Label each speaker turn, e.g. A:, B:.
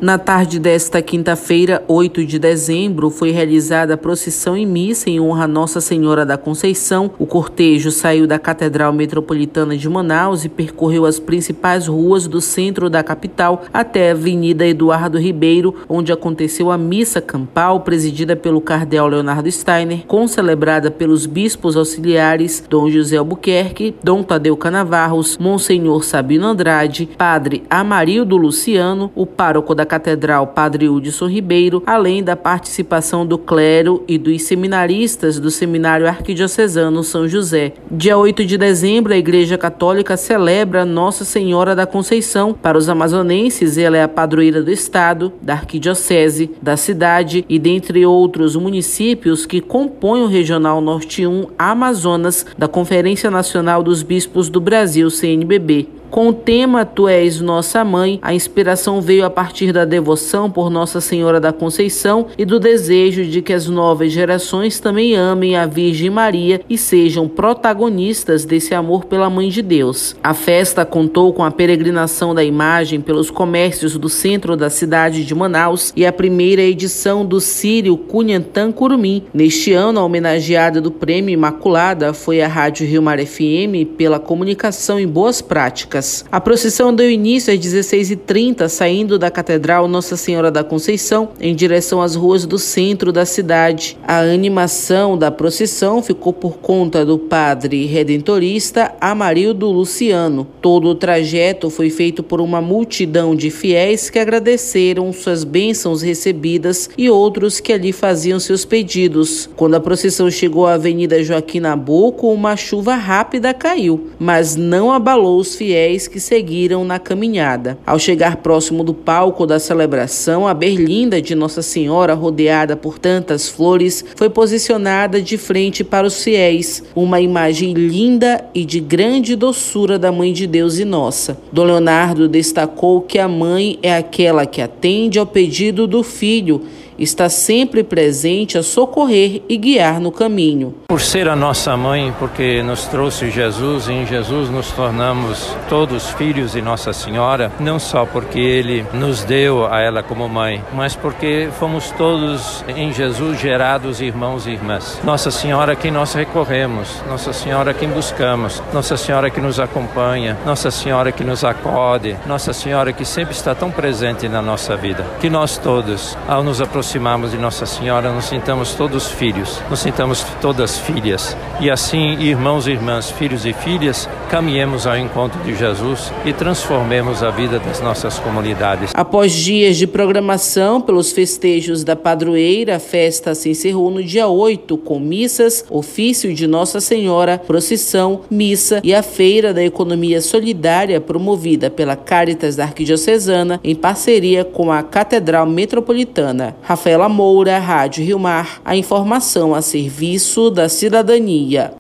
A: Na tarde desta quinta-feira, 8 de dezembro, foi realizada a procissão e missa em honra a Nossa Senhora da Conceição. O cortejo saiu da Catedral Metropolitana de Manaus e percorreu as principais ruas do centro da capital até a Avenida Eduardo Ribeiro, onde aconteceu a missa campal presidida pelo cardeal Leonardo Steiner, concelebrada pelos bispos auxiliares Dom José Albuquerque, Dom Tadeu Canavarros, Monsenhor Sabino Andrade, Padre Amarildo Luciano, o pároco da Catedral, Padre Hudson Ribeiro, além da participação do clero e dos seminaristas do Seminário Arquidiocesano São José. Dia 8 de dezembro, a Igreja Católica celebra Nossa Senhora da Conceição. Para os amazonenses, ela é a padroeira do estado, da arquidiocese, da cidade e dentre outros municípios que compõem o Regional Norte 1 Amazonas da Conferência Nacional dos Bispos do Brasil, CNBB. Com o tema Tu és Nossa Mãe, a inspiração veio a partir da devoção por Nossa Senhora da Conceição e do desejo de que as novas gerações também amem a Virgem Maria e sejam protagonistas desse amor pela Mãe de Deus. A festa contou com a peregrinação da imagem pelos comércios do centro da cidade de Manaus e a primeira edição do Círio Cunhantã Curumim. Neste ano, a homenageada do Prêmio Imaculada foi a Rádio Rio Mar FM pela comunicação em boas práticas. A procissão deu início às 16h30, saindo da Catedral Nossa Senhora da Conceição em direção às ruas do centro da cidade. A animação da procissão ficou por conta do padre redentorista Amarildo Luciano. Todo o trajeto foi feito por uma multidão de fiéis que agradeceram suas bênçãos recebidas e outros que ali faziam seus pedidos. Quando a procissão chegou à Avenida Joaquim Nabuco, uma chuva rápida caiu, mas não abalou os fiéis que seguiram na caminhada. Ao chegar próximo do palco da celebração, a berlinda de Nossa Senhora, rodeada por tantas flores, foi posicionada de frente para os fiéis, uma imagem linda e de grande doçura da Mãe de Deus e nossa. Dom Leonardo destacou que a mãe é aquela que atende ao pedido do filho, está sempre presente a socorrer e guiar no caminho.
B: Por ser a nossa mãe, porque nos trouxe Jesus e em Jesus nos tornamos todos filhos de Nossa Senhora, não só porque Ele nos deu a ela como mãe, mas porque fomos todos em Jesus gerados irmãos e irmãs. Nossa Senhora quem nós recorremos, Nossa Senhora quem buscamos, Nossa Senhora que nos acompanha, Nossa Senhora que nos acode, Nossa Senhora que sempre está tão presente na nossa vida. Que nós todos, ao nos aproximarmos de Nossa Senhora, nos sintamos todos filhos, nos sintamos todas filhas. E assim, irmãos e irmãs, filhos e filhas, caminhemos ao encontro de Jesus e transformemos a vida das nossas comunidades.
A: Após dias de programação pelos festejos da padroeira, a festa se encerrou no dia 8, com missas, ofício de Nossa Senhora, procissão, missa e a Feira da Economia Solidária promovida pela Caritas da Arquidiocesana em parceria com a Catedral Metropolitana. Rafaela Moura, Rádio Rio Mar, a informação a serviço da cidadania.